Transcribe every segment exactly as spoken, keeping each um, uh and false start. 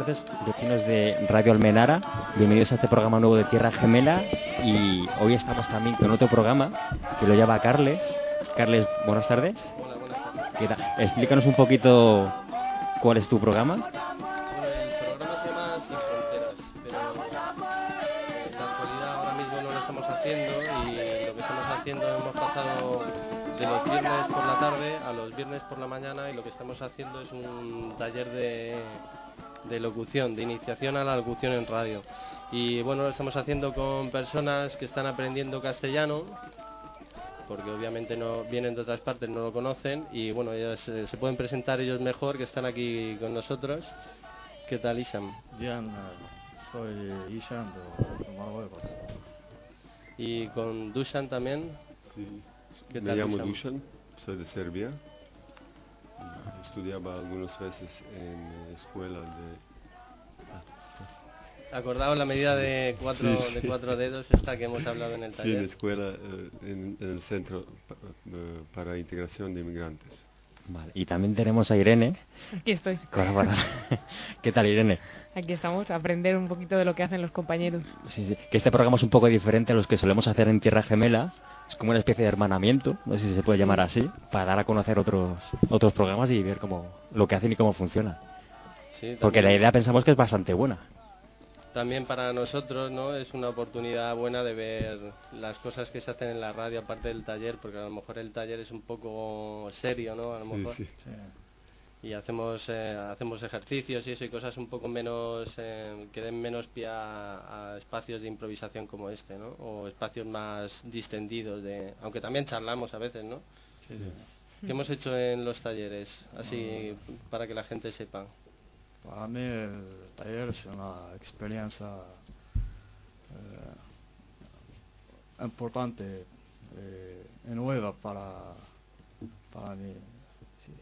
tardes, vecinos de Radio Almenara. Bienvenidos a este programa nuevo de Tierra Gemela. Y hoy estamos también con otro programa que lo lleva Carles. Carles, buenas tardes. Hola, buenas tardes. ¿Qué tal? Explícanos un poquito cuál es tu programa. Bueno, el programa se llama Sin Fronteras, pero en la actualidad ahora mismo no lo estamos haciendo y lo que estamos haciendo hemos pasado de los viernes por la tarde a los viernes por la mañana y lo que estamos haciendo es un taller de, de locución, de iniciación a la locución en radio. Y bueno, lo estamos haciendo con personas que están aprendiendo castellano, porque obviamente no vienen de otras partes, no lo conocen, y bueno, ellos eh, se pueden presentar ellos mejor, que están aquí con nosotros. ¿Qué tal, Isham? Bien, eh, soy Ishan de Marruecos. Y con Dusan también. Sí. ¿Qué Me tal, llamo Dusan? Dusan, soy de Serbia. Estudiaba algunas veces en escuela de... Acordado la medida de cuatro, Sí, sí. de cuatro dedos esta que hemos hablado en el Sí, en taller. escuela eh, en, en el Centro pa- eh, para Integración de Inmigrantes. Vale. Y también tenemos a Irene, Aquí estoy. colaboradora. ¿Qué tal, Irene? Aquí estamos, a aprender un poquito de lo que hacen los compañeros. Sí, sí. Que este programa es un poco diferente a los que solemos hacer en Tierra Gemela. Es como una especie de hermanamiento, no sé si se puede Sí. llamar así, para dar a conocer otros otros programas y ver cómo lo que hacen y cómo funciona. Sí, Porque la también- idea pensamos que es bastante buena. También para nosotros, ¿no? Es una oportunidad buena de ver las cosas que se hacen en la radio aparte del taller, porque a lo mejor el taller es un poco serio, ¿no? A lo Sí, mejor. sí. Sí. Y hacemos eh, hacemos ejercicios y eso y cosas un poco menos eh, que den menos pie a, a espacios de improvisación como este, ¿no? O espacios más distendidos de, aunque también charlamos a veces, ¿no? Sí, sí. ¿Qué hemos hecho en los talleres? Así para que la gente sepa. Para mí el taller es una experiencia eh, importante eh, y nueva para, para mí. Sí.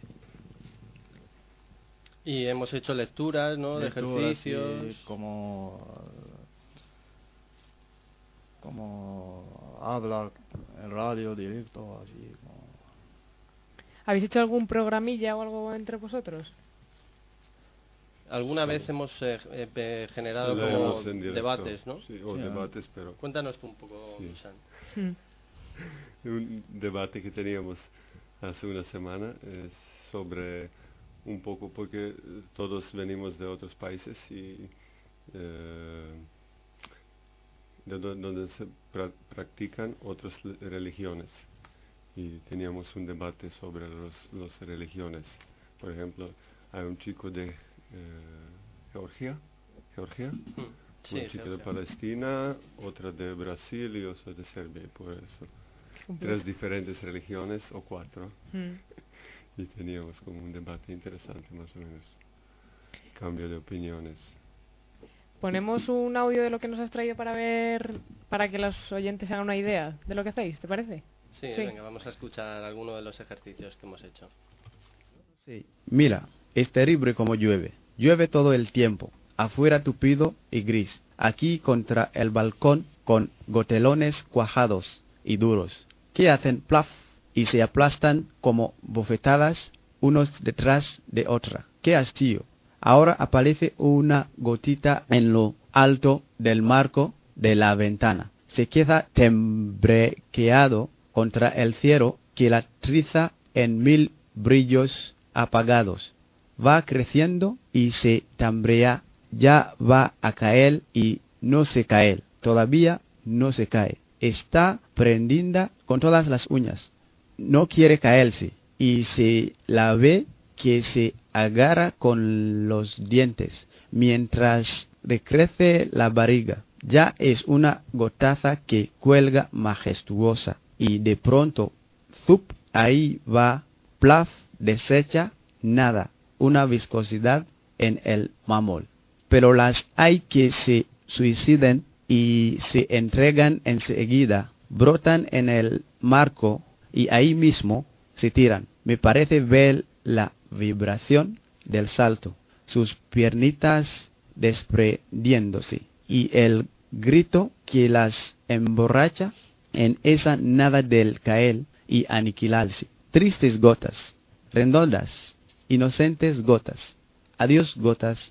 Y hemos hecho lecturas, ¿no? De Lecturas, ejercicios. sí, como, como hablar en radio directo, así como... ¿Habéis hecho algún programilla o algo entre vosotros? Alguna vez hemos eh, eh, pe- generado Lo como hemos en directo. debates, ¿no? Sí, o Sí, debates, pero... Cuéntanos un poco, Sí. Dusan. Hmm. Un debate que teníamos hace una semana es sobre un poco, porque todos venimos de otros países y eh, de do- donde se pra- practican otras le- religiones. Y teníamos un debate sobre los, las religiones. Por ejemplo, hay un chico de eh, Georgia, Georgia, Mm, sí, un chico de Georgia. Palestina, otra de Brasil y otro de Serbia, y por eso. Un Tres poco. diferentes religiones o cuatro. Hmm. Y teníamos como un debate interesante, más o menos. Cambio de opiniones. Ponemos un audio de lo que nos has traído para ver, para que los oyentes hagan una idea de lo que hacéis, ¿te parece? Sí, Sí. venga, vamos a escuchar alguno de los ejercicios que hemos hecho. Sí. Mira, es terrible como llueve. Llueve todo el tiempo. Afuera tupido y gris. Aquí contra el balcón con gotelones cuajados y duros, que hacen plaf y se aplastan como bofetadas unos detrás de otra. ¡Qué hastío! Ahora aparece una gotita en lo alto del marco de la ventana. Se queda temblequeado contra el cielo que la triza en mil brillos apagados. Va creciendo y se tambrea. Ya va a caer y no se cae. Todavía no se cae. Está prendida con todas las uñas. No quiere caerse y se la ve que se agarra con los dientes mientras le crece la barriga. Ya es una gotaza que cuelga majestuosa y de pronto, zup, ahí va, plaf, desecha, nada, una viscosidad en el mamol. Pero las hay que se suiciden y se entregan enseguida, brotan en el marco y ahí mismo se tiran. Me parece ver la vibración del salto, sus piernitas desprendiéndose y el grito que las emborracha en esa nada del caer y aniquilarse. Tristes gotas, redondas, inocentes gotas. Adiós gotas,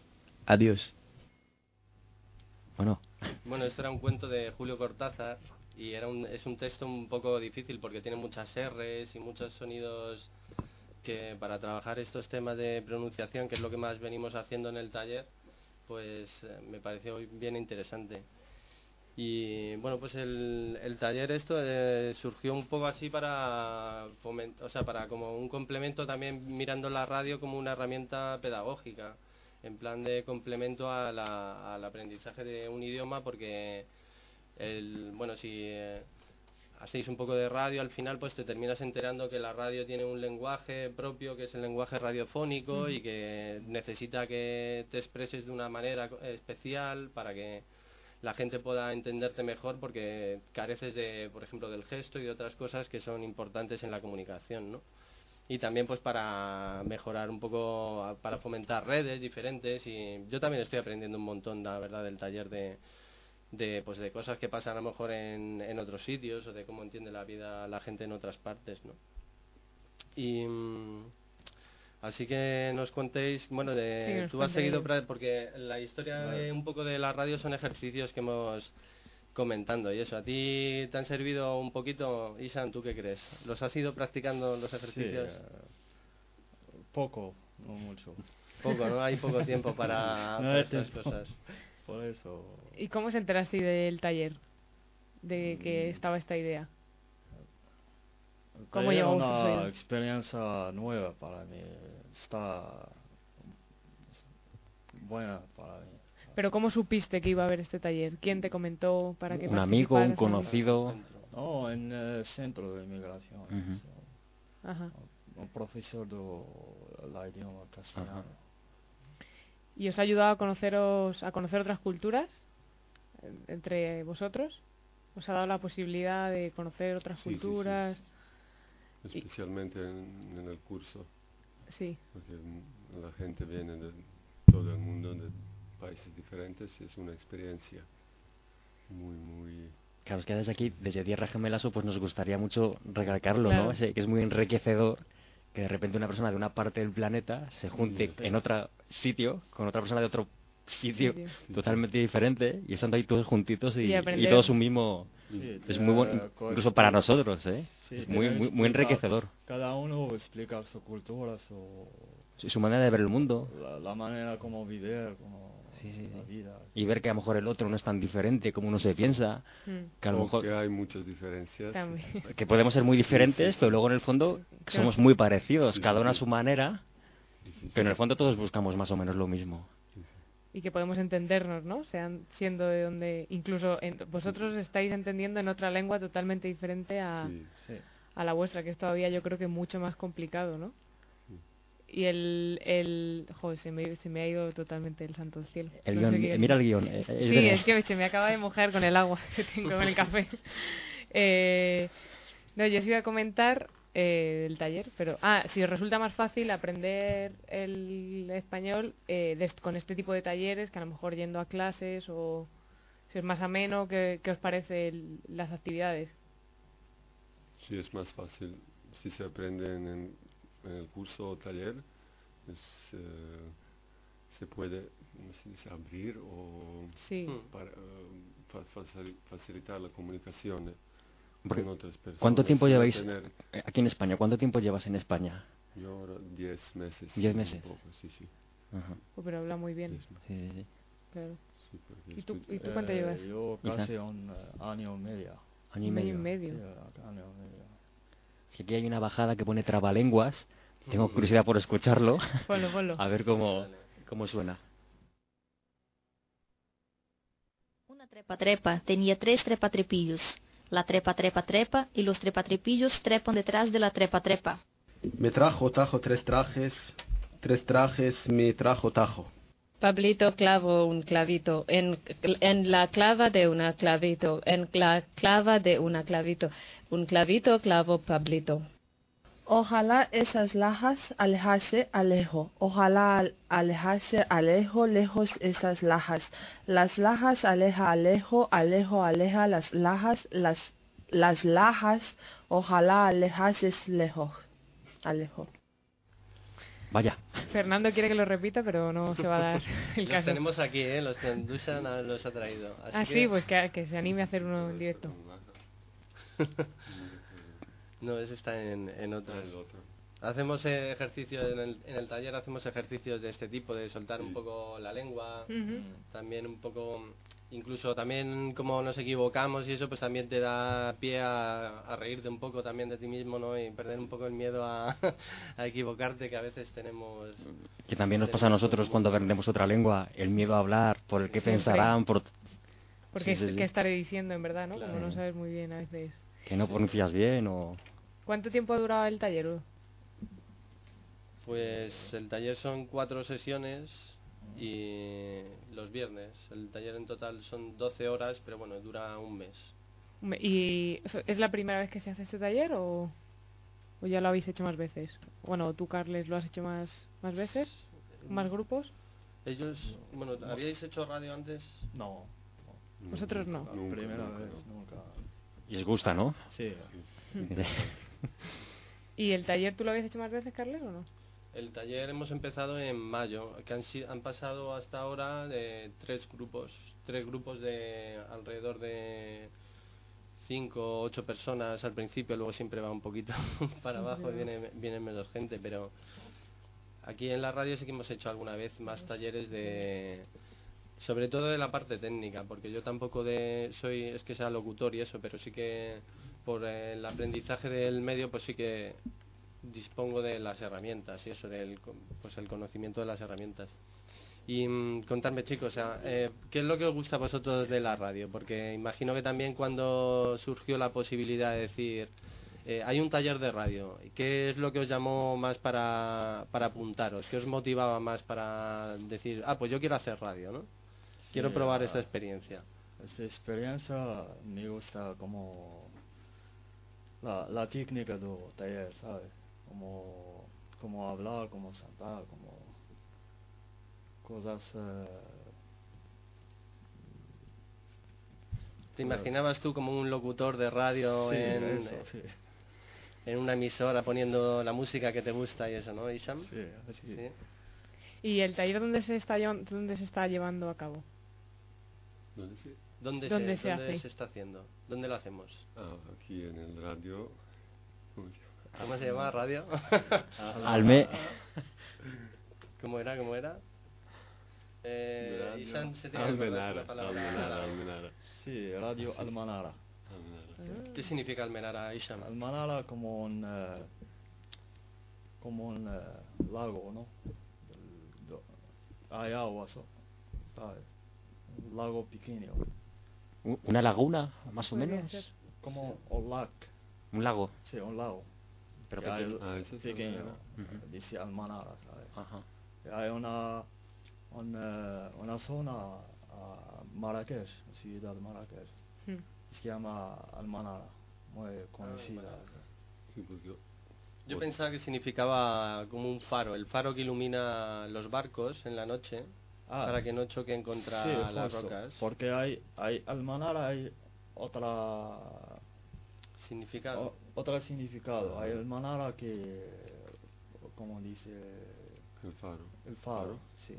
Adiós. Bueno, Bueno, esto era un cuento de Julio Cortázar y era un, es un texto un poco difícil porque tiene muchas erres y muchos sonidos que para trabajar estos temas de pronunciación, que es lo que más venimos haciendo en el taller, pues eh, me pareció bien interesante. Y bueno, pues el, el taller esto eh, surgió un poco así para foment- o sea, para como un complemento también mirando la radio como una herramienta pedagógica, en plan de complemento a la- al aprendizaje de un idioma, porque el, bueno, si eh, hacéis un poco de radio, al final pues te terminas enterando que la radio tiene un lenguaje propio, que es el lenguaje radiofónico, Ujú. y que necesita que te expreses de una manera co- especial para que la gente pueda entenderte mejor, porque careces de, por ejemplo, del gesto y de otras cosas que son importantes en la comunicación, ¿no? Y también pues para mejorar un poco, para fomentar redes diferentes. Y yo también estoy aprendiendo un montón, la verdad, del taller de, de pues de cosas que pasan a lo mejor en, en otros sitios, o de cómo entiende la vida la gente en otras partes, ¿no? Y mm, así que nos contéis, bueno, de, Sí, nos tú has cuente seguido, ello. pra- porque la historia de un poco de la radio son ejercicios que hemos comentando y eso. ¿A ti te han servido un poquito, Isan? ¿Tú qué crees? ¿Los has ido practicando los Sí, ejercicios? eh, poco, no mucho. Poco, ¿no? Hay poco tiempo para, No para hay estas tiempo. cosas. Por eso, ¿Y cómo se enteraste del taller? De que Mm. estaba esta idea. el ¿Cómo taller llegó es a vuestros una oídos? experiencia nueva para mí. Está buena para mí. Pero ¿cómo supiste que iba a haber este taller? ¿Quién te comentó para que un amigo, un participaras? conocido. No, en el centro de inmigración. Ujú. sí, Ajá. un profesor de la idioma castellano. Ajá. ¿Y os ha ayudado a conoceros, a conocer otras culturas eh, entre vosotros? ¿Os ha dado la posibilidad de conocer otras Sí, sí, sí, culturas? sí. Especialmente en, en el curso, Sí. porque mm, la gente viene de todo el mundo, de países diferentes, y es una experiencia muy, muy... Claro, es que desde aquí, desde Tierra Gemelazo, pues nos gustaría mucho recalcarlo, Claro. ¿no? Ese- que es muy enriquecedor que de repente una persona de una parte del planeta se junte Sí. en otro sitio con otra persona de otro sitio Sitio. totalmente diferente y estando ahí todos juntitos y, Y y aprender. todos un mismo... Sí, Es muy bueno, eh, incluso para nosotros, ¿eh? sí, Es te muy, debe muy, muy explicar- enriquecedor. Cada uno explica su cultura, su, Sí, su manera de ver el mundo la, la manera como vivir, como Sí, sí, la sí. vida. y ver que a lo mejor el otro no es tan diferente como uno se piensa, Mm, que a lo o mejor que hay muchas diferencias. también. que podemos ser muy diferentes, pero luego en el fondo somos muy parecidos, Sí, cada sí, uno a sí. su manera, Sí, sí, sí. pero en el fondo todos buscamos más o menos lo mismo. Y que podemos entendernos, ¿no? Sean siendo de donde... Incluso en- vosotros estáis entendiendo en otra lengua totalmente diferente a, Sí. Sí. a la vuestra, que es todavía yo creo que mucho más complicado, ¿no? Y el... el joder, se me, se me ha ido totalmente el santo del cielo. El No guión, sé qué mira el decir. guión. eh, es Sí, verdad. es que se me acaba de mojar con el agua que tengo en el café. Eh, no, yo os iba a comentar eh, del taller, pero... Ah, si os resulta más fácil aprender el español eh, des- con este tipo de talleres, que a lo mejor yendo a clases, o si es más ameno, ¿qué, qué os parece el- las actividades? Sí, es más fácil si se aprende en, en- en el curso o taller, es, eh, se puede, ¿cómo se dice?, abrir o Sí. Mm. para, eh, fa- facil- facilitar la comunicación eh, Porque, con otras personas. ¿cuánto tiempo y no lleváis tener- eh, aquí en España? ¿Cuánto tiempo llevas en España? yo ahora diez meses. Diez un meses. poco, sí, sí. Ajá. Oh, pero habla muy bien. diez meses, Sí, sí, sí. Claro. sí, porque ¿Y tú, estoy- ¿Y tú cuánto Eh, llevas? Yo Quizá. casi un eh, año y medio. Año y Un año medio. y medio. Sí, año y medio. Es que aquí hay una bajada que pone trabalenguas. Tengo curiosidad por escucharlo. Ponlo, ponlo. A ver cómo, cómo suena. Una trepa trepa tenía tres trepatrepillos. La trepa trepa trepa y los trepatrepillos trepan detrás de la trepa trepa. Me trajo tajo tres trajes, tres trajes me trajo tajo. Pablito clavó un clavito en, en la clava de una clavito, en la clava de una clavito. Un clavito clavó Pablito. Ojalá esas lajas alejase alejo. Ojalá al- alejase alejo lejos esas lajas. Las lajas aleja alejo, alejo aleja las lajas, las las lajas. Ojalá alejases lejos. Alejo. Vaya. Fernando quiere que lo repita, pero no se va a dar el Los caso. tenemos aquí, ¿eh? Los que Dusan a- los ha traído. Así Ah, que... sí, pues que, que se anime a hacer uno en directo. No, ese está en, en otro. Ah, el otro. Hacemos eh, ejercicios en el, en el taller, hacemos ejercicios de este tipo, de soltar un poco la lengua, Ujú. también un poco, incluso también como nos equivocamos y eso, pues también te da pie a, a reírte un poco también de ti mismo, ¿no? Y perder un poco el miedo a, a equivocarte, que a veces tenemos... Que también nos pasa a nosotros cuando aprendemos otra lengua, el miedo a hablar, por el que Siempre. pensarán, por... Porque Sí, sí, es sí. que estaré diciendo, en verdad, ¿no? Claro. Como no sabes muy bien a veces. Que no pronuncias bien o... ¿Cuánto tiempo ha durado el taller? Hugo? Pues el taller son cuatro sesiones y los viernes. El taller en total son doce horas, pero bueno, dura un mes. Me- ¿Y eso- es la primera vez que se hace este taller o, o ya lo habéis hecho más veces? Bueno, tú, Carles, ¿lo has hecho más, más veces? ¿Más grupos? Ellos, bueno, ¿habíais hecho radio antes? No, Vosotros no. la primera vez, nunca. Y os gusta, ¿no? Sí, ¿Y el taller tú lo habías hecho más veces, Carles, o no? El taller hemos empezado en mayo, que han, si- han pasado hasta ahora de tres grupos, tres grupos de alrededor de cinco o ocho personas al principio, luego siempre va un poquito para abajo y viene, viene menos gente, pero aquí en la radio sí que hemos hecho alguna vez más talleres de, sobre todo de la parte técnica, porque yo tampoco de soy es que sea locutor y eso, pero sí que por el aprendizaje del medio pues sí que dispongo de las herramientas y eso del co- pues el conocimiento de las herramientas. Y mm, contadme, chicos, o sea, eh, ¿qué es lo que os gusta a vosotros de la radio? Porque imagino que también cuando surgió la posibilidad de decir eh, hay un taller de radio, ¿qué es lo que os llamó más para, para apuntaros? ¿Qué os motivaba más para decir, ah, pues yo quiero hacer radio, ¿no? Quiero Sí, probar ah, esta experiencia. Esta experiencia me gusta como la, la técnica del taller, ¿sabes? Como, como hablar, como cantar, como cosas... eh, ¿Te imaginabas tú como un locutor de radio sí, en, eso, sí. en una emisora poniendo la música que te gusta y eso, ¿no, Isham? Sí, así. Sí. ¿Y el taller dónde se está, llevan- dónde se está llevando a cabo? ¿Dónde sí? ¿Dónde, ¿Dónde se, se dónde hace? se está haciendo? ¿Dónde lo hacemos? Ah, aquí en el radio. ¿Cómo se llama? ¿Cómo se llama? ¿Radio? Alme... ¿Cómo era? ¿Cómo era? Eh, Radio. Isham se tiene que acordar Almenara, una palabra. Almenara, Almenara. Sí, Radio Almanara. Almenara, sí. ¿Qué significa Almenara, Isham? Almanara como un... eh, como un eh, lago, ¿no? Del- do- hay agua, so- ¿sabes? Un lago pequeño. U- ¿Una laguna, más o Podría menos? ser. Como un lac. Un lago. Sí, un lago. Pero Que hay pequeño. Ah, eso es pequeño. Almanara. Ujú. Dice Almanara, ¿sabes? Ajá. Que hay una, una, una zona a Marrakech, ciudad de Marrakech, Hmm. se llama Almanara, muy conocida. Almanara. Sí, porque Yo pensaba que significaba como un faro, el faro que ilumina los barcos en la noche Ah, para que no choquen contra sí, las justo, rocas. porque hay, hay Almanara, hay otra Significado. o- otro significado. Hay Almanara que, como dice, el faro. el faro, sí.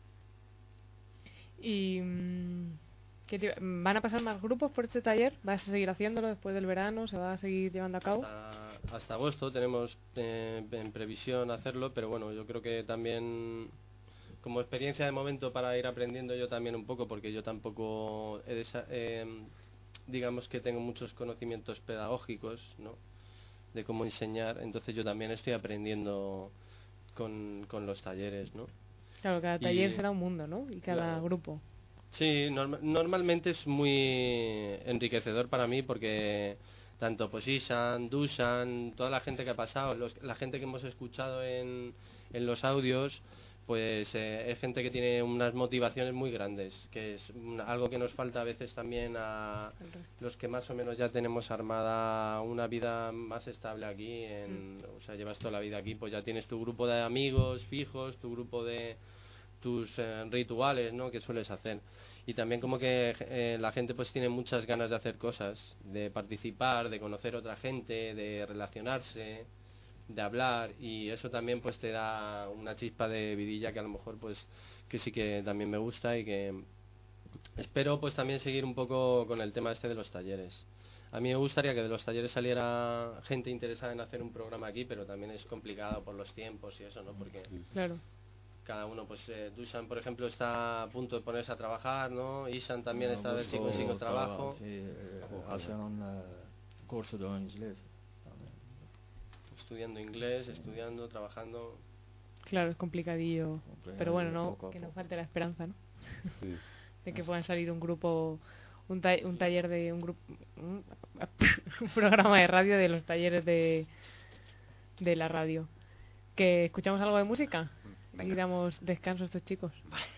¿Y mm, qué te- van a pasar más grupos por este taller? ¿Vas a seguir haciéndolo después del verano? ¿Se va a seguir llevando a cabo? Hasta, hasta agosto tenemos eh, en previsión hacerlo, pero bueno, yo creo que también como experiencia de momento para ir aprendiendo yo también un poco, porque yo tampoco he desa- eh, digamos que tengo muchos conocimientos pedagógicos, ¿no? De cómo enseñar, entonces yo también estoy aprendiendo con, con los talleres, ¿no? Claro, cada Y- taller será un mundo, ¿no? Y cada Claro. grupo. Sí, norma- normalmente es muy enriquecedor para mí porque tanto pues Isan, Dusan, toda la gente que ha pasado, los- la gente que hemos escuchado en, en los audios, pues eh, es gente que tiene unas motivaciones muy grandes, que es un- algo que nos falta a veces también a El resto. los que más o menos ya tenemos armada una vida más estable aquí, en, o sea, llevas toda la vida aquí, pues ya tienes tu grupo de amigos fijos, tu grupo de tus eh, rituales, ¿no? Que sueles hacer. Y también como que eh, la gente pues tiene muchas ganas de hacer cosas, de participar, de conocer otra gente, de relacionarse. de hablar, y eso también pues te da una chispa de vidilla que a lo mejor pues que sí que también me gusta, y que espero pues también seguir un poco con el tema este de los talleres. A mí me gustaría que de los talleres saliera gente interesada en hacer un programa aquí, pero también es complicado por los tiempos y eso, ¿no? Porque claro, cada uno, pues eh, Dusan, por ejemplo, está a punto de ponerse a trabajar, ¿no? Isan también No, está a ver si busco consigue trabajo. Sí, eh, hacer un eh, curso de inglés también. Estudiando inglés, estudiando, trabajando. claro, es complicadillo, Complicadillo, pero bueno, no, poco a que no poco. falte la esperanza, ¿no? Sí. De que puedan salir un grupo, un, ta- un taller de un grupo, un, un programa de radio de los talleres de de la radio. ¿Que escuchamos algo de música? Aquí damos descanso a estos chicos.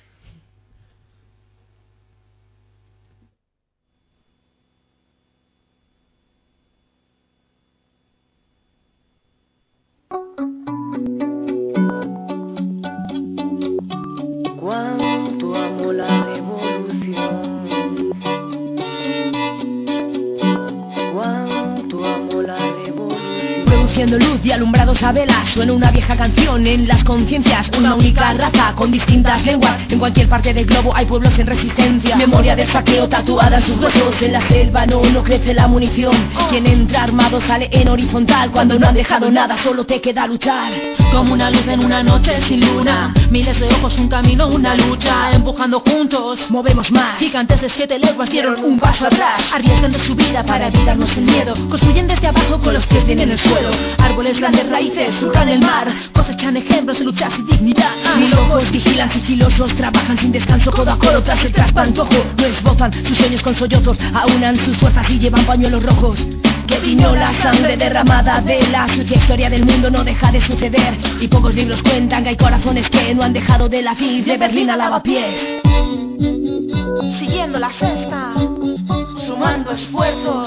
Cuánto amo la revolución, cuánto amo la revolución. Produciendo luz y alumbrados a velas, suena una vieja canción en las conciencias. Una única raza con distintas lenguas. En cualquier parte del globo hay pueblos en resistencia. Memoria de saqueo tatuada en sus huesos. En la selva no, no crece la munición. Quien entra armado sale en horizontal. Cuando no han dejado nada, solo te queda luchar. Como una luz en una noche sin luna, miles de ojos, un camino, una lucha, empujando juntos, movemos más. Gigantes de siete leguas dieron un paso atrás, arriesgando su vida para evitarnos el miedo. Construyen desde abajo con los pies bien en el suelo. Árboles, grandes raíces, surcan el mar, cosechan ejemplos de lucha sin dignidad. Mil ojos vigilan sigilosos, trabajan sin descanso, codo a codo tras el traspantojo. No esbozan sus sueños con sollozos, aunan sus fuerzas y llevan pañuelos rojos. Que tiñó la sangre derramada de la sucia historia del mundo no deja de suceder. Y pocos libros cuentan que hay corazones que no han dejado de latir de Berlín a Lavapiés. Siguiendo la cesta, sumando esfuerzos,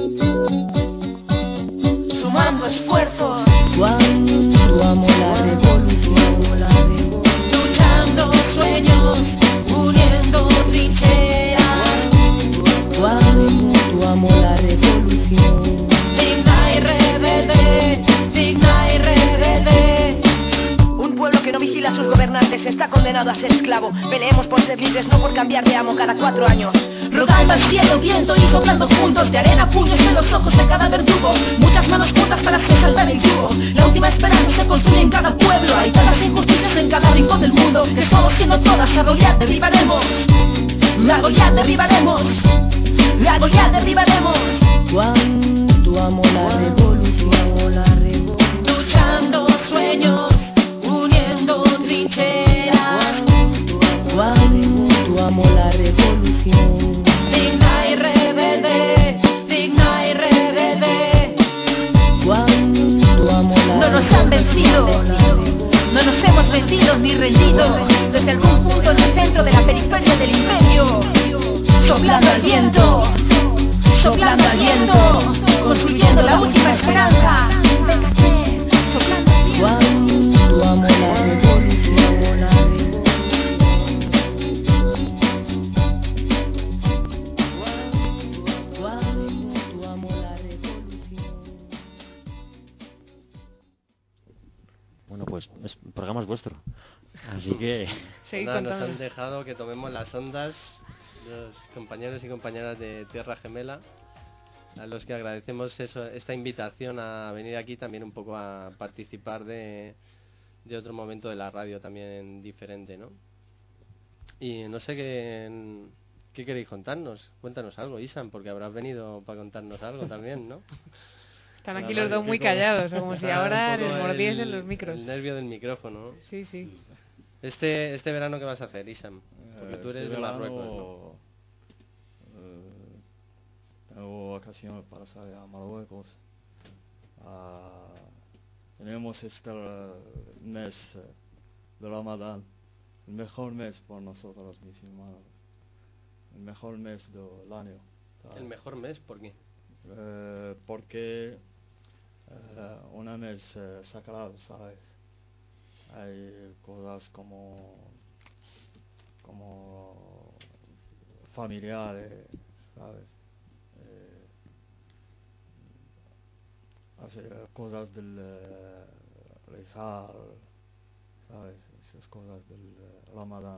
sumando esfuerzos. Cuánto amo la revolución, la revolución. Luchando sueños, uniendo trincheras. Cuánto amo la revolución. Digna y rebelde, digna y rebelde. Un pueblo que no vigila a sus gobernantes está condenado a ser esclavo. Peleemos por ser libres, no por cambiar de amo cada cuatro años. Rodando al cielo, viento y soplando puntos de arena, puños en los ojos de cada verdugo. Muchas manos juntas para que salvar el yugo. La última esperanza se construye en cada pueblo. Hay tantas injusticias en cada rincón del mundo que estamos siendo todas, a Goliat derribaremos. La Goliat derribaremos. La Goliat derribaremos. Cuánto amo la revolución, la revolución. Luchando sueños, uniendo trincheras. Cuánto amo la revolución. Digna y rebelde, digna y rebelde. Cuánto amo la No nos han vencido, no nos hemos vencido ni rendido. Desde algún punto en el centro de la periferia del imperio, soplando al viento, soplando al viento, construyendo la última esperanza. Véngase, soplando al viento. Cuánto amo la revolución, la revolución. Cuánto amo la revolución. Bueno, pues es- el programa es vuestro. Así que... Seguid Nada, nos contando. han dejado que tomemos las ondas los compañeros y compañeras de Tierra Gemela, a los que agradecemos eso, esta invitación a venir aquí también un poco a participar de, de otro momento de la radio también diferente, ¿no? Y no sé qué, qué queréis contarnos. Cuéntanos algo, Isan, porque habrás venido para contarnos algo también, ¿no? Están La aquí los radio, dos muy que como- callados, como si está ahora un poco les mordiesen el- los micros. El nervio del micrófono, ¿no? Sí, sí. Este, este verano, ¿qué vas a hacer, Isan? Porque Eh, tú eres este de verano, Marruecos, ¿no? eh, tengo vacaciones para salir a Marruecos. Ah, tenemos este eh, mes eh, de Ramadán, el mejor mes por nosotros los musulmanes, el mejor mes del año. ¿sabes? El mejor mes, ¿por qué? Eh, porque eh, un mes eh, sagrado, ¿sabes? Hay cosas como como familiares, ¿sabes? Eh, hacer cosas del eh, rezar, ¿sabes? Esas cosas del eh, Ramadán.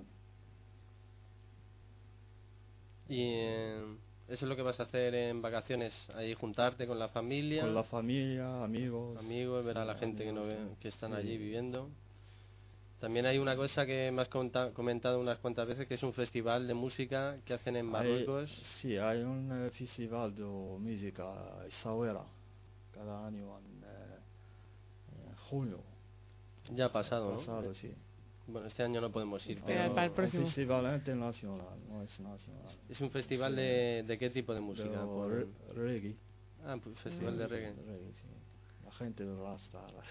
Y eh, eso es lo que vas a hacer en vacaciones, ahí juntarte con la familia. Con la familia, amigos. Amigos, ver a la sí, gente que, no amigos, ve, que están sí. allí viviendo. También hay una cosa que me has conta- comentado unas cuantas veces, que es un festival de música que hacen en Hay- Marruecos. sí, hay un eh, festival de música Essaouira cada año en, eh, en junio. Ya ha pasado, ¿no? Pasado, sí. Bueno, este año no podemos ir, No, pero para el próximo. Un festival internacional, no es nacional. es un festival Sí. de, de qué tipo de música. De Por- re- reggae. Ah, pues festival de reggae. reggae, sí. La gente de Rasta, las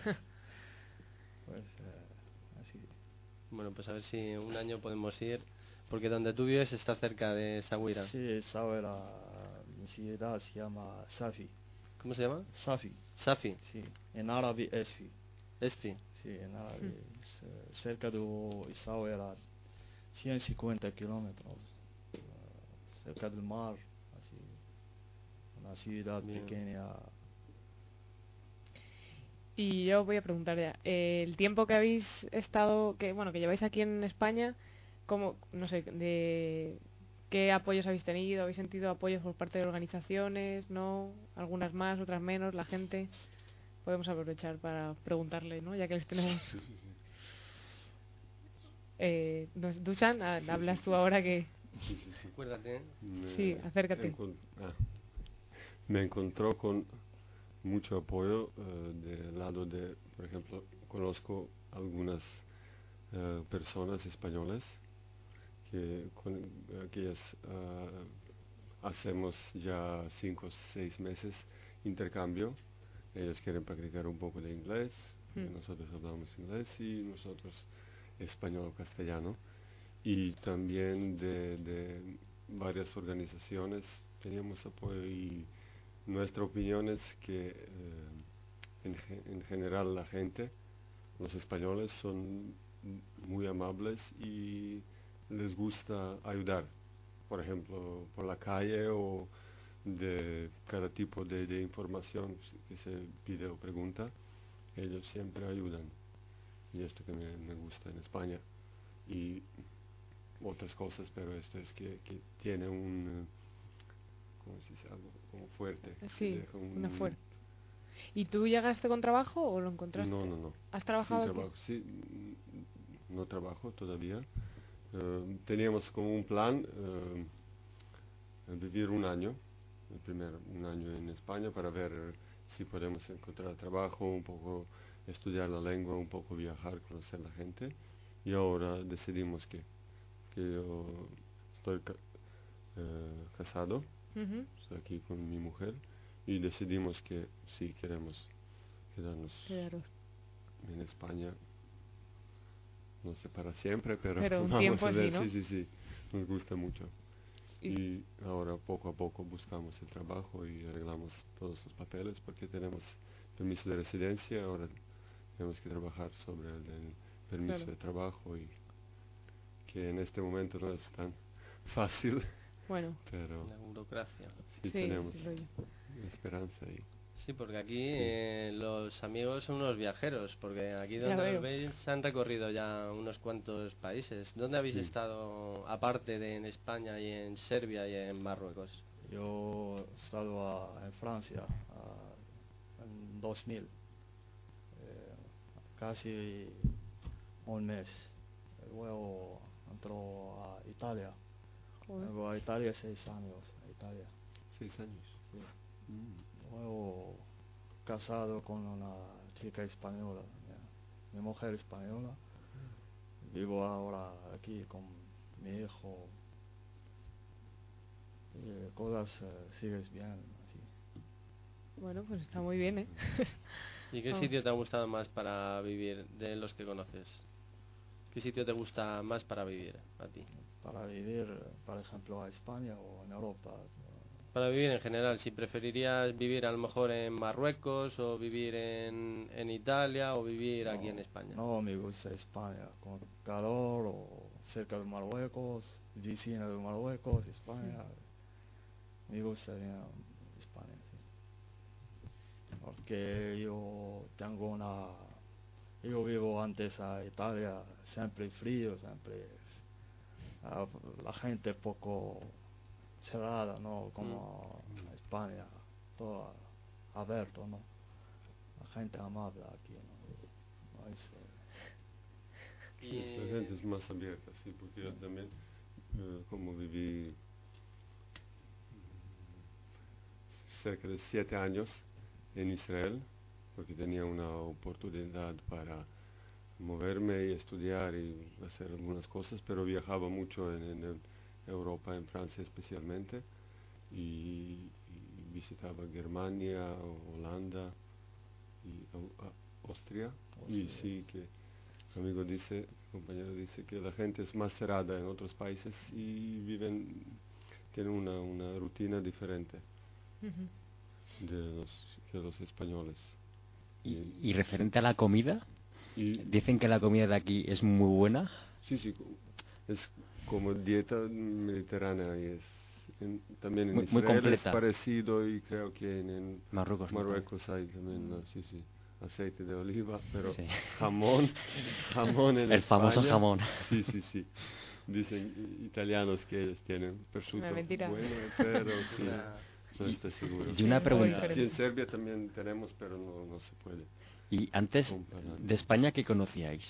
pues eh, así. Bueno, pues a ver si un año podemos ir, porque donde tú vives está cerca de Essaouira. Sí, Essaouira, mi ciudad se llama Safi. ¿Cómo se llama? Safi. Safi. Sí, en árabe Esfi. Esfi. Sí, en árabe. Es, eh, cerca de Essaouira, ciento cincuenta kilómetros. eh, cerca del mar, así. Una ciudad Bien. pequeña. Y yo voy a preguntar ya, eh, el tiempo que habéis estado, que bueno, que lleváis aquí en España, ¿cómo, no sé, de qué apoyos habéis tenido? ¿Habéis sentido apoyos por parte de organizaciones? ¿No? Algunas más, otras menos, la gente. Podemos aprovechar para preguntarle, ¿no? Ya que les tenemos. Eh, nos- Duchan, ah, hablas tú ahora que. Sí, sí, sí. Acuérdate. Me Sí, acércate. encon- ah, me encontró con mucho apoyo eh, del lado de, por ejemplo, conozco algunas eh, personas españolas que con eh, que ellas, ah, hacemos ya cinco o seis meses intercambio. Ellos quieren practicar un poco de inglés, Mm. nosotros hablamos inglés y nosotros español castellano. Y también de, de varias organizaciones teníamos apoyo, y nuestra opinión es que eh, en, ge- en general la gente, los españoles, son muy amables y les gusta ayudar, por ejemplo, por la calle o de cada tipo de, de información que se pide o pregunta, ellos siempre ayudan. Y esto que me, me gusta en España. Y otras cosas, pero esto es que, que tiene un, eh, ¿cómo se dice? Algo como fuerte. Sí, Deja un- una fuerte. ¿Y tú llegaste con trabajo o lo encontraste? No, no, no. ¿Has trabajado Sin aquí? trabajo, sí, mm, no trabajo todavía. Eh, teníamos como un plan eh, vivir un año, el primer un año en España, para ver si podemos encontrar trabajo, un poco estudiar la lengua, un poco viajar, conocer la gente. Y ahora decidimos que, que yo estoy ca- eh, casado, Ujú. estoy aquí con mi mujer, y decidimos que sí queremos quedarnos Quedaros. en España, no sé para siempre, pero, Pero un vamos tiempo a ver, sí, ¿no? sí, sí, sí, nos gusta mucho. Y- Y ahora poco a poco buscamos el trabajo y arreglamos todos los papeles, porque tenemos permiso de residencia, ahora tenemos que trabajar sobre el, el permiso Claro. de trabajo, y que en este momento no es tan fácil, Bueno, pero La burocracia. sí, sí, tenemos sí, lo oye. esperanza ahí. Sí, porque aquí eh, los amigos son unos viajeros, porque aquí Ya donde veo. los veis han recorrido ya unos cuantos países. ¿Dónde habéis Sí. estado, aparte de en España y en Serbia y en Marruecos? Yo he estado ah, en Francia ah, en dos mil, eh, casi un mes. Luego entró a Italia. Joder. Luego a Italia seis años. A Italia. Seis años. Sí. Mm. Luego casado con una chica española. ya. Mi mujer española. Vivo ahora aquí con mi hijo. Y cosas eh, sigues bien. Así. Bueno, pues está muy bien, ¿eh? ¿Y qué Vamos. sitio te ha gustado más para vivir de los que conoces? ¿Qué sitio te gusta más para vivir a ti? Para vivir, eh, por ejemplo, a España o en Europa. Para vivir en general, si preferirías vivir a lo mejor en Marruecos o vivir en, en Italia o vivir aquí en España. No, me gusta España, con calor o cerca de Marruecos, vecina de Marruecos, España. Me gusta bien España. Sí. porque yo tengo una, yo vivo antes a Italia, siempre frío, siempre uh, la gente poco cerrada, ¿no? Como mm. España, todo abierto, ¿no? La gente amable aquí, ¿no? No es, eh... sí, la gente es más abierta, sí, porque yo también, uh, como viví cerca de siete años en Israel, porque tenía una oportunidad para moverme y estudiar y hacer algunas cosas, pero viajaba mucho en, en Europa, en Francia especialmente, y, y visitaba Germania, Holanda y Austria, Austria, y sí que amigo dice, compañero dice que la gente es más cerrada en otros países y viven, tienen una, una rutina diferente uh-huh. de los, que los españoles. ¿Y, y referente a la comida? Y, Dicen que la comida de aquí es muy buena. Sí, sí, es como dieta mediterránea y es en, también en muy, Israel muy completa. Es parecido y creo que en, en Marruecos, Marruecos hay también, no, sí, sí, aceite de oliva, pero sí. jamón, jamón en el España, famoso jamón. Sí, sí, sí. Dicen italianos que ellos tienen prosciutto bueno, pero sí, no estoy seguro. Y una pregunta. Sí, en Serbia también tenemos, pero no, no se puede. Y antes comparar. De España, ¿qué conocíais?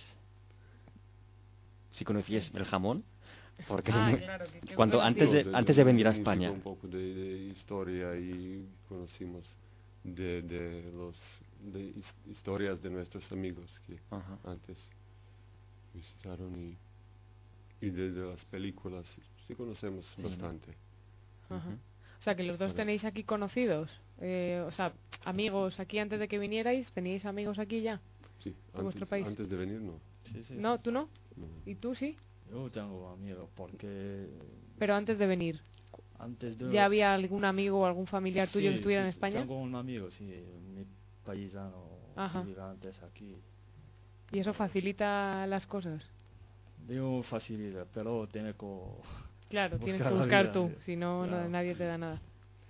Si conocíais el jamón, porque ah, muy... claro, que, que cuando antes de, de, antes de venir a España. Un poco de, de historia y conocimos de, de los de historias de nuestros amigos que Ajá. antes visitaron y y de, de las películas sí conocemos sí, bastante. Ajá. O sea que los dos tenéis aquí conocidos, eh, o sea, amigos aquí antes de que vinierais, ¿teníais amigos aquí ya? Sí, en antes, vuestro país. Antes de venir no. Sí, sí. No, ¿tú no? no? ¿Y tú sí? Yo tengo amigos porque... Pero antes de venir. Antes de... ¿Ya había algún amigo o algún familiar tuyo sí, que estuviera sí, en España? Tengo un amigo, sí, mi paisano, vivía antes aquí. ¿Y eso facilita las cosas? Digo facilita, pero tiene que... Claro, tienes que buscar tú, si no, claro. no, nadie te da nada.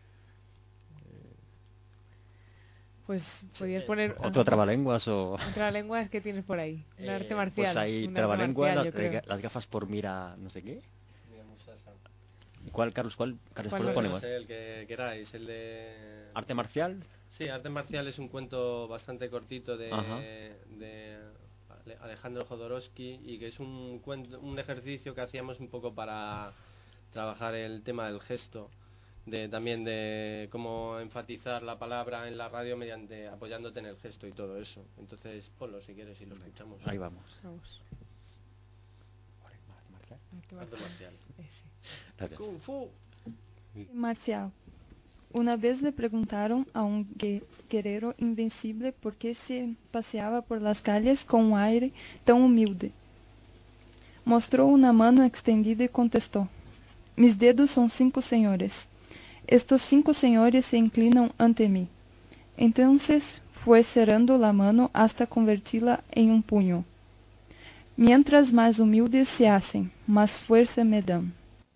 Pues podías poner... ¿Otro trabalenguas o...? ¿Un trabalenguas que tienes por ahí? Un eh, arte marcial. Pues hay trabalenguas, la, las gafas por mira no sé qué. ¿Y cuál, Carlos? ¿Cuál, Carlos, ¿Cuál lo ponemos? No sé, el que queráis, el de... ¿Arte marcial? Sí, arte marcial es un cuento bastante cortito de, de Alejandro Jodorowsky y que es un, cuento, un ejercicio que hacíamos un poco para trabajar el tema del gesto. De, también de cómo enfatizar la palabra en la radio mediante apoyándote en el gesto y todo eso. Entonces ponlo si quieres y lo escuchamos. Ahí vamos. Vamos. Arte marcial. Gracias. Kung Fu. Marcial. Una vez le preguntaron a un guerrero invencible por qué se paseaba por las calles con un aire tan humilde. Mostró una mano extendida y contestó: mis dedos son cinco señores. Estos cinco señores se inclinan ante mí. Entonces fue cerrando la mano hasta convertirla en un puño. Mientras más humildes se hacen, más fuerza me dan.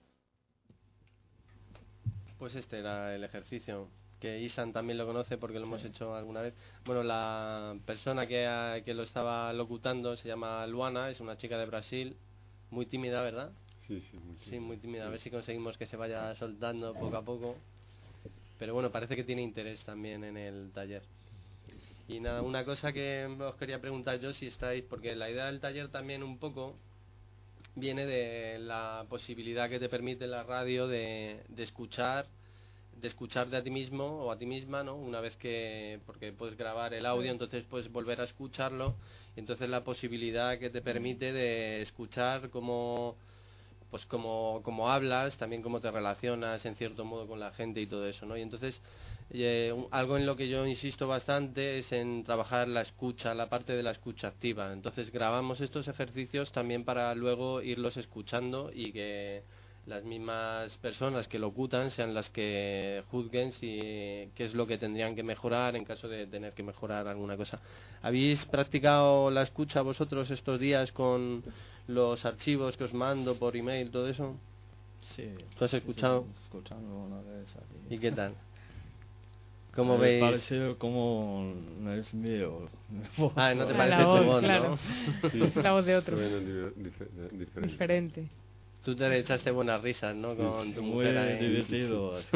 Pues este era el ejercicio, que Isan también lo conoce porque lo sí. hemos hecho alguna vez. Bueno, la persona que, que lo estaba locutando se llama Luana, es una chica de Brasil, muy tímida, ¿verdad? Sí, sí, muy tímida. Sí, muy tímida. A ver si conseguimos que se vaya soltando poco a poco. Pero bueno, parece que tiene interés también en el taller. Y nada, una cosa que os quería preguntar yo si estáis, porque la idea del taller también un poco viene de la posibilidad que te permite la radio de, de escuchar, de escucharte a ti mismo o a ti misma, ¿no? Una vez que, porque puedes grabar el audio, entonces puedes volver a escucharlo. Y entonces la posibilidad que te permite de escuchar cómo... pues como, como hablas, también cómo te relacionas en cierto modo con la gente y todo eso, ¿no? Y entonces eh, algo en lo que yo insisto bastante es en trabajar la escucha, la parte de la escucha activa. Entonces grabamos estos ejercicios también para luego irlos escuchando y que las mismas personas que locutan sean las que juzguen si qué es lo que tendrían que mejorar en caso de tener que mejorar alguna cosa. ¿Habéis practicado la escucha vosotros estos días con los archivos que os mando por email, todo eso? Sí. ¿Tú has escuchado? Sí, sí, escuchando una vez aquí. ¿Y qué tal? ¿Cómo Me veis? parece como no es mío. Ah, no te Ah, parece la tu voz, voz, claro. ¿no? Sí, es la voz de otro. Suena di- dife- diferente. Diferente. Tú te echaste buenas risas, ¿no? Con tu Muy mujer ahí. divertido, así.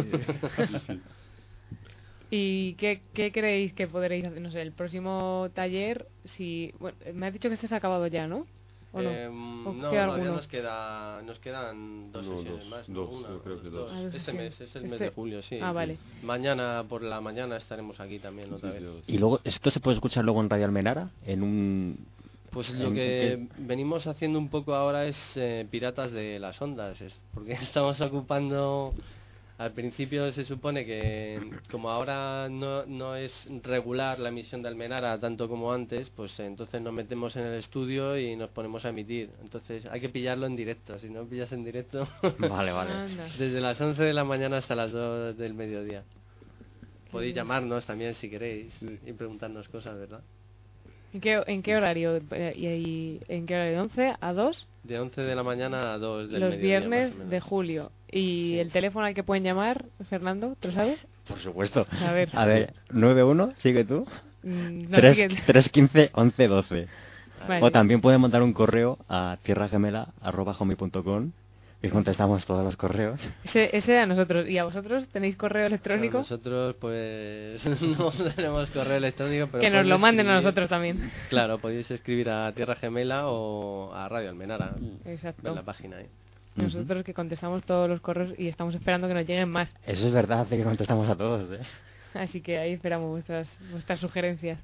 ¿Y qué, qué creéis que podréis hacer? No sé, el próximo taller, si... Bueno, me has dicho que este se ha acabado ya, ¿no? ¿O no? Eh, ¿O no, queda todavía alguno? nos, queda, nos quedan dos No, sesiones dos, más, ¿no? dos, Una, yo creo que dos. dos. Ah, dos Este sesiones. mes, es el mes Este- de julio, sí. Ah, vale. Mañana, por la mañana, estaremos aquí también otra vez. Y luego, ¿esto se puede escuchar luego en Radio Almenara? En un... Pues en- lo en que es- venimos haciendo un poco ahora es eh, piratas de las ondas, es porque estamos ocupando... Al principio se supone que como ahora no, no es regular la emisión de Almenara tanto como antes, pues entonces nos metemos en el estudio y nos ponemos a emitir. Entonces hay que pillarlo en directo, si no pillas en directo... Vale, vale. Anda. Desde las once de la mañana hasta las dos del mediodía. Podéis bien. llamarnos también si queréis y preguntarnos cosas, ¿verdad? ¿En qué, en qué horario? Eh, ¿Y, y- en qué horario? ¿De once a dos? De once de la mañana a dos del Los mediodía. más o viernes menos. de julio. ¿Y el teléfono al que pueden llamar, Fernando? ¿Tú lo sabes? Por supuesto. A ver. A ver, nueve uno, sigue tú. Mm, no, tres, sigue- tres quince once doce. Vale. O también pueden mandar un correo a tierragemela arroba hotmail punto com y contestamos todos los correos. Ese, ese a nosotros. ¿Y a vosotros tenéis correo electrónico? Nosotros pues no tenemos correo electrónico, pero Que nos lo podéis manden a escribir- nosotros también. Claro, podéis escribir a Tierra Gemela o a Radio Almenara. Exacto. En la página ahí. Nosotros que contestamos todos los correos y estamos esperando que nos lleguen más. Eso es verdad, hace que contestamos a todos, ¿eh? Así que ahí esperamos vuestras, vuestras sugerencias.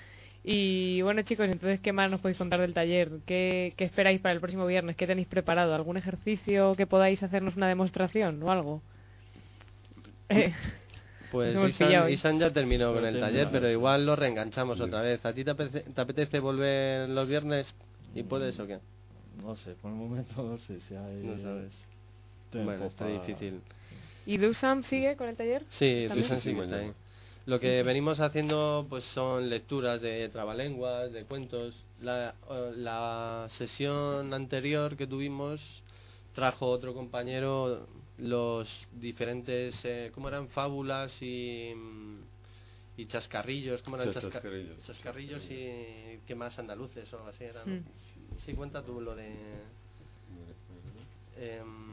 Y bueno, chicos, entonces, ¿qué más nos podéis contar del taller? ¿Qué, qué esperáis para el próximo viernes? ¿Qué tenéis preparado? ¿Algún ejercicio que podáis hacernos una demostración o algo? Eh, Pues nos hemos Isan, pillado, ¿eh? Isan ya terminó con el terminado, taller, pero sí. igual lo reenganchamos otra vez. ¿A ti te apetece, te apetece volver los viernes y puedes o qué? No sé, por el momento no sé si hay... No sabes. tiempo Bueno, está para- difícil. ¿Y Dusam sigue con el taller? Sí, ¿También? Dusan sí que está ahí. Lo que venimos haciendo pues son lecturas de trabalenguas, de cuentos. La, eh, la sesión anterior que tuvimos trajo otro compañero los diferentes, eh, ¿cómo eran? Fábulas y, y chascarrillos, ¿cómo eran? Chas- Chasca- chascarrillos. Chascarrillos y ¿qué más? Andaluces o algo así eran. Mm. Sí, cuenta tú lo de... em,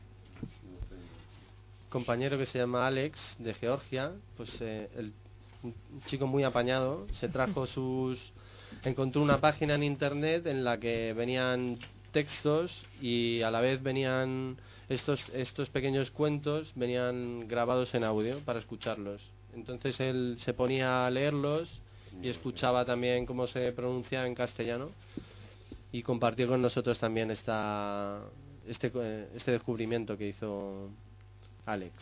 compañero que se llama Alex de Georgia, pues eh, el, un chico muy apañado, se trajo sus... encontró una página en internet en la que venían textos y a la vez venían estos, estos pequeños cuentos, venían grabados en audio para escucharlos. Entonces él se ponía a leerlos y escuchaba también cómo se pronuncia en castellano y compartió con nosotros también esta, este, eh, este descubrimiento que hizo Alex.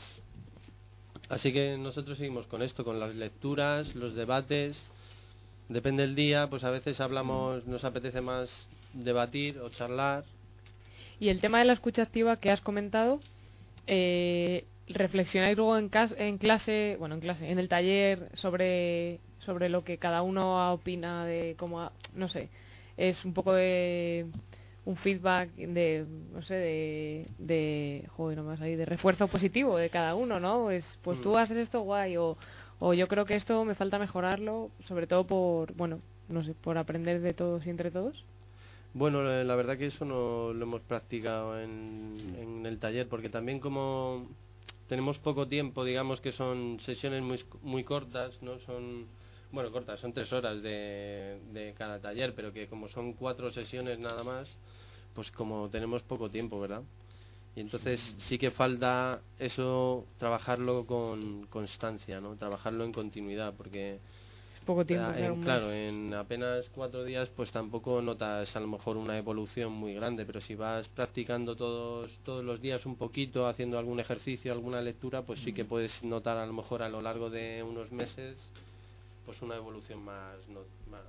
Así que nosotros seguimos con esto, con las lecturas, los debates. Depende del día, pues a veces hablamos, nos apetece más debatir o charlar. Y el tema de la escucha activa que has comentado, eh, ¿reflexionáis luego en, cas- en clase, bueno, en clase, en el taller sobre, sobre lo que cada uno opina de cómo, ha- no sé, es un poco de un feedback de, no sé, de, de, joder, no me vas ahí, de refuerzo positivo de cada uno, ¿no? Es, pues tú haces esto guay o, o yo creo que esto me falta mejorarlo, sobre todo por, bueno, no sé, por aprender de todos y entre todos. Bueno, la la verdad que eso no lo hemos practicado en, en el taller, porque también como tenemos poco tiempo, digamos que son sesiones muy, muy cortas, no son, bueno, cortas, son tres horas de, de cada taller, pero que como son cuatro sesiones nada más, pues como tenemos poco tiempo, ¿verdad? Y entonces sí que falta eso, trabajarlo con constancia, ¿no? Trabajarlo en continuidad, porque Poco tiempo, Ah, claro, en, un claro, mes. en apenas cuatro días pues tampoco notas a lo mejor una evolución muy grande, pero si vas practicando todos todos los días un poquito, haciendo algún ejercicio, alguna lectura, pues sí que puedes notar a lo mejor a lo largo de unos meses pues una evolución más, no, más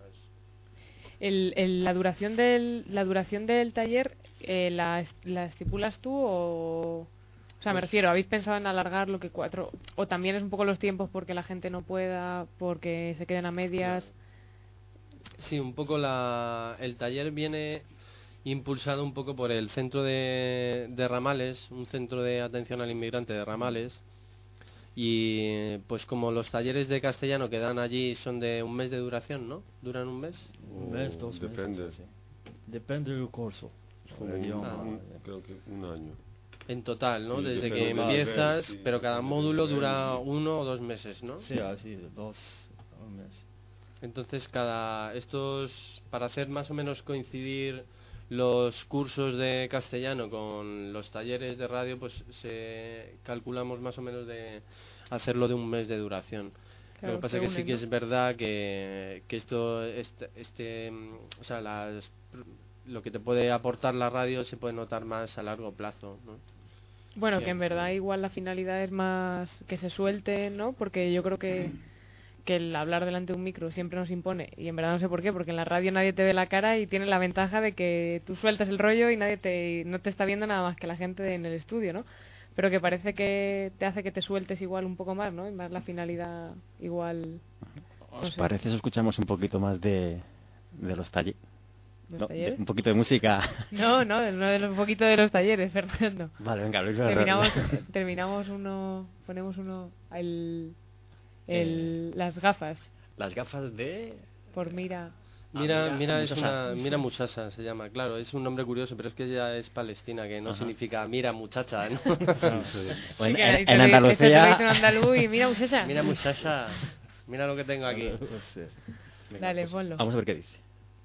El, el- la duración del la duración del taller eh, la, es- la estipulas tú o o sea me Pues- refiero, habéis pensado en alargar lo que cuatro o también es un poco los tiempos porque la gente no pueda, porque se queden a medias. Sí, un poco la, el taller viene impulsado un poco por el centro de, de Ramales, un centro de atención al inmigrante de Ramales, Y pues como los talleres de castellano que dan allí son de un mes de duración, ¿no? ¿Duran un mes? Un mes, dos Depende. meses. Sí. Depende del curso. Como El un- idioma, un- eh, creo que un año. En total, ¿no? Sí, Desde depende que del empiezas, nivel, sí, pero cada depende módulo del dura nivel, sí. uno o dos meses, ¿no? Sí, así, dos, un mes. Entonces, cada estos para hacer más o menos coincidir los cursos de castellano con los talleres de radio, pues se calculamos más o menos de hacerlo de un mes de duración. Claro, Lo que pasa se es que sí unen, que ¿no? es verdad que, que esto, este, este, mm, o sea, las, lo que te puede aportar la radio se puede notar más a largo plazo, ¿no? Bueno, Bien. que en verdad igual la finalidad es más que se suelte, ¿no? Porque yo creo que, que el hablar delante de un micro siempre nos impone, y en verdad no sé por qué, porque en la radio nadie te ve la cara y tiene la ventaja de que tú sueltas el rollo y nadie te, no te está viendo nada más que la gente en el estudio, ¿no? Pero que parece que te hace que te sueltes igual un poco más, ¿no? Y más la finalidad igual... no ¿Os sé. parece si escuchamos un poquito más de, de los talleres? ¿Los No, de- talleres? un poquito de música. No, no, no de lo- un poquito de los talleres, Fernando. Vale, venga, Luis. Terminamos, terminamos uno, ponemos uno, el, el, las gafas, Las gafas de... por mira. Mira, Ah, mira, es Musasa. una, mira muchacha se llama, claro, es un nombre curioso, pero es que ella es palestina, que no Ajá. significa mira muchacha, ¿no? O en, Sí, que en- te en lo- Andalucía... te lo dice un andaluz y mira muchacha. Mira muchacha, mira lo que tengo aquí. Sí. Dale, ponlo. Vamos a ver qué dice.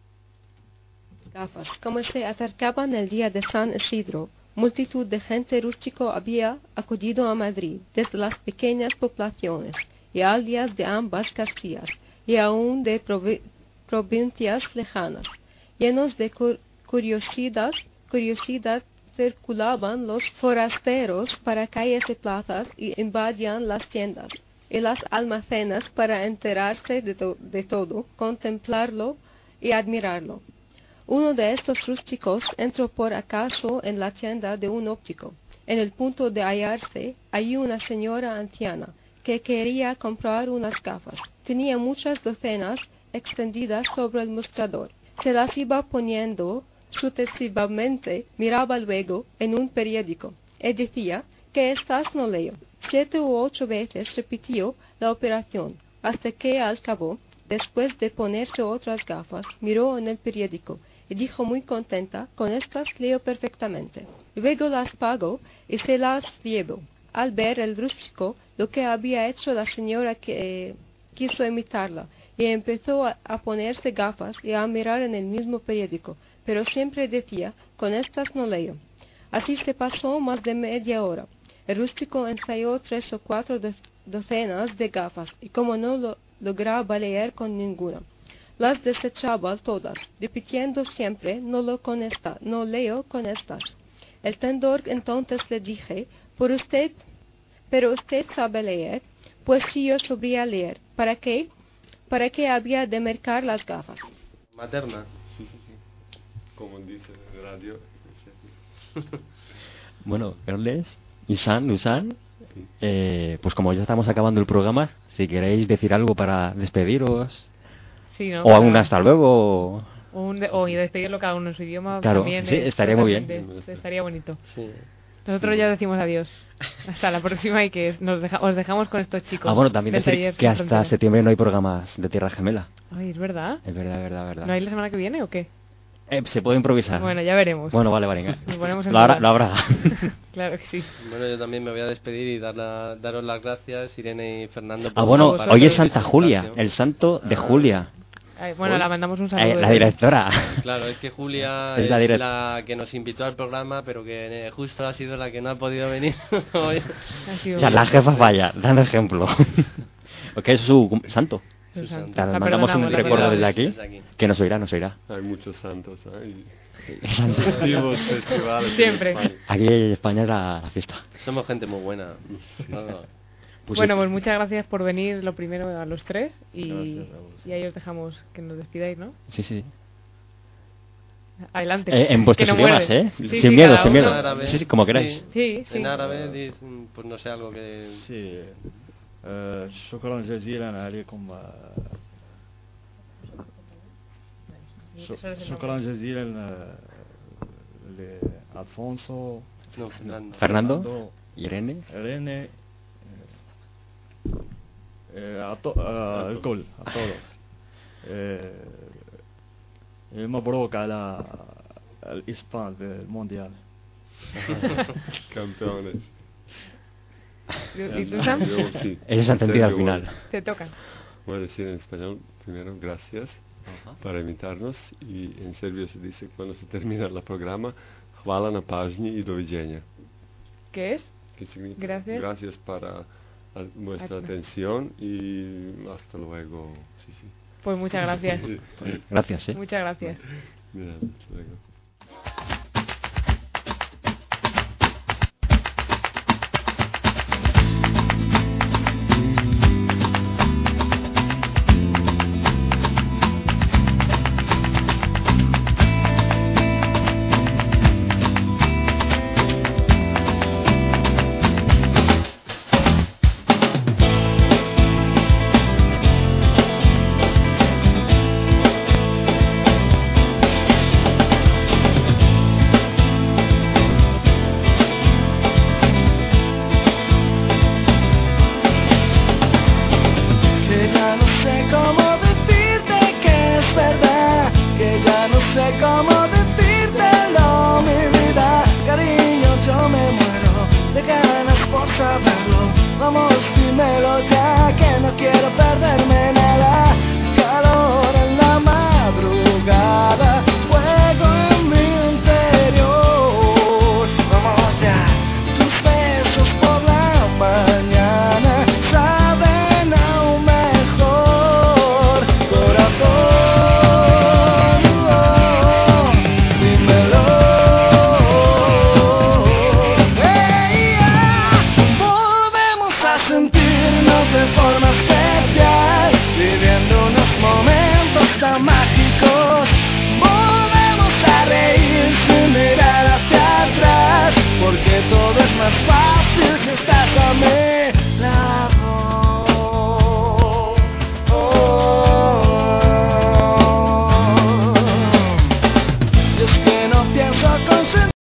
Gafas. Como se acercaban el día de San Isidro, multitud de gente rústico había acudido a Madrid desde las pequeñas poblaciones y aldeas de ambas Castillas y aún de provi- provincias lejanas. Llenos de cur- curiosidad, curiosidad circulaban los forasteros para calles y plazas y invadían las tiendas y las almacenas para enterarse de, to- de todo, contemplarlo y admirarlo. Uno de estos rústicos entró por acaso en la tienda de un óptico. En el punto de hallarse, hay una señora anciana que quería comprar unas gafas. Tenía muchas docenas extendidas sobre el mostrador. Se las iba poniendo sucesivamente, miraba luego en un periódico y decía que estas no leo. Siete u ocho veces repitió la operación, hasta que al cabo, después de ponerse otras gafas, miró en el periódico y dijo muy contenta, con estas leo perfectamente. Luego las pagó y se las llevó. Al ver el rústico lo que había hecho la señora que eh, quiso imitarla y empezó a, a ponerse gafas y a mirar en el mismo periódico, pero siempre decía, con estas no leo. Así se pasó más de media hora. El rústico ensayó tres o cuatro do- docenas de gafas y como no lo lograba leer con ninguna, las desechaba todas, repitiendo siempre, no lo con esta, no leo con estas. El tendor entonces le dije, por usted, pero usted sabe leer, pues si yo sabría leer, ¿para qué? ¿Para qué había de mercar las gafas? Materna. Sí, sí, sí. Como dice el radio. Bueno, Carles, Isan, Usan, eh, pues como ya estamos acabando el programa, si queréis decir algo para despediros, Sí, ¿no? o aún Para- hasta luego, O, un de- o y despedirlo cada uno en su idioma. Claro, también sí, es estaría muy bien. totalmente- Estaría bonito. Sí. Nosotros ya decimos adiós. Hasta la próxima y que nos deja- os dejamos con estos chicos. ah bueno, también del decir taller que Sin hasta Fronteras. septiembre no hay programas de Tierra Gemela. Ay, ¿es verdad? Es verdad, verdad, verdad. ¿No hay la semana que viene o qué? Eh, se puede improvisar. Bueno, ya veremos. Bueno, vale, vale. Nos ponemos en Lo habrá. duda. Lo habrá. Claro que sí. Bueno, yo también me voy a despedir y dar la- daros las gracias, Irene y Fernando. Ah, por bueno, participar hoy en es Santa este Julia, espacio. el santo de Ah. Julia. Ay, bueno, Hoy- la mandamos un saludo. Eh, la directora. Claro, es que Julia Es es, la la, direct- que nos invitó al programa, pero que eh, justo ha sido la que no ha podido venir hoy. Ha sido O sea, la jefa vaya, dando ejemplo. Porque es su cum- santo. Su santo. Claro, La le mandamos un perdonamos, la recuerdo desde perdonamos aquí, desde aquí. que nos oirá, nos oirá. Hay muchos santos, ¿eh? Y- Santos. festivos, festivales en Siempre. España. Aquí en España es la, la fiesta. Somos gente muy buena. No, Pues bueno, sí. pues muchas gracias por venir lo primero a los tres y, Gracias a vos. y ahí os dejamos que nos despidáis, ¿no? Sí, sí. Adelante. Eh, en vuestros Que no idiomas, muerde. ¿eh? Sí, sin sí, miedo, cada sin uno. miedo. en árabe. Sí, sí, como queráis. Sí, sí. En árabe, dicen, pues no sé, algo que... Sí. آه، شكرا جزيلا عليكم آه، ش- شكرا جزيلا آه، لألفونسو No, Fernando. Fernando, Irene, Irene, eh, a to- a alcohol, a todos. Eh, hemos provocado la, el hispano del mundial. Campeones. ¿Y tú, Sam? Yo, sí, Eso se ha en entendido al serio, final. voy- Te toca. Voy a decir en español primero gracias para invitarnos y en serbio se dice cuando se termina el programa hvala na pažnji i doviđenja. ¿Qué es? ¿Qué significa? Gracias. Gracias para a- vuestra A- atención y hasta luego. Sí, sí. Pues muchas gracias. Sí. Gracias, ¿eh? Muchas gracias. Mira, hasta luego. Que ya no sé cómo decirte que es verdad, que ya no sé cómo decírtelo, mi vida, cariño, yo me muero de ganas por saberlo, vamos, dímelo ya.